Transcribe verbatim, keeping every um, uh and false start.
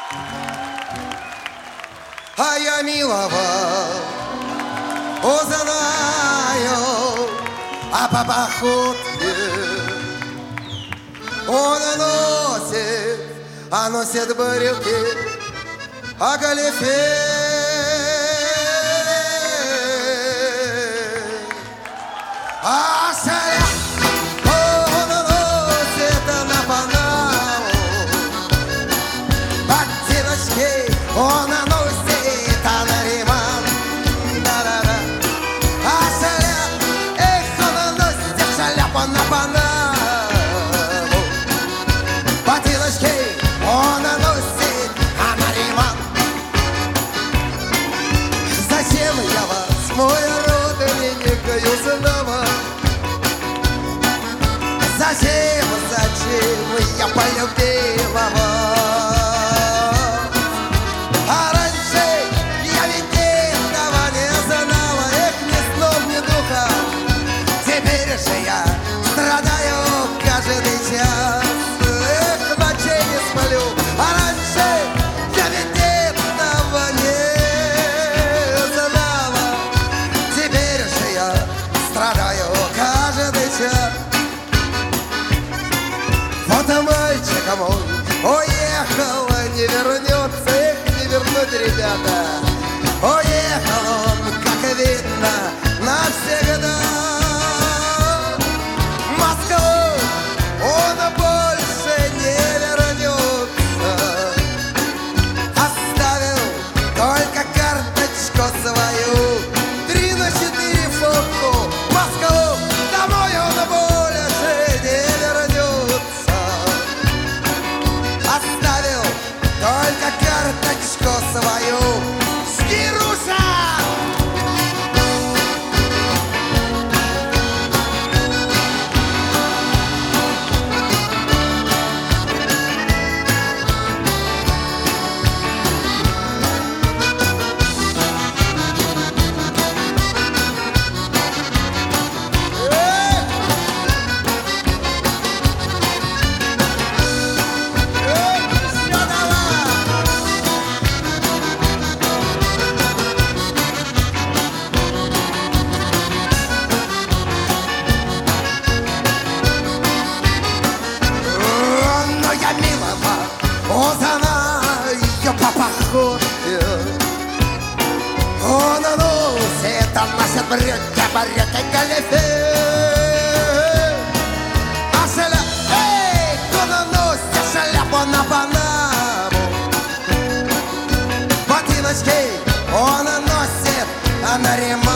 А я милого узнаю, а по походке он носит, а носит брюки, а галифе. А шаля он носит на Панаму, ботиночки он носит на Риман. Да-да-да. А шаля, эх, он носит шляпу на Панаму, ботиночки он носит на Риман. Зачем я вас, мой родственник, узнала? Зачем, зачем я полюбила вас? А раньше я ведь этого не знала, эх, ни сном, ни духом. Теперь же я страдаю каждый час, эх, ночей не сплю. А раньше я ведь этого не знала, теперь же я страдаю каждый час. Вот мальчик мой уехал, не вернется, эх, не вернуть, ребята. Уехал он, как видно, навсегда. В Москву он больше не вернется, оставил только карточку свою, три на четыре фотку. В Москву домой он больше не вернется, оставил только карточку свою. Скируша! Узнаю по походке, он носит, он носит брюки, брюки, галифе. А шля, эй, он носит шляпу на Панаму, ботиночки он носит на Риман.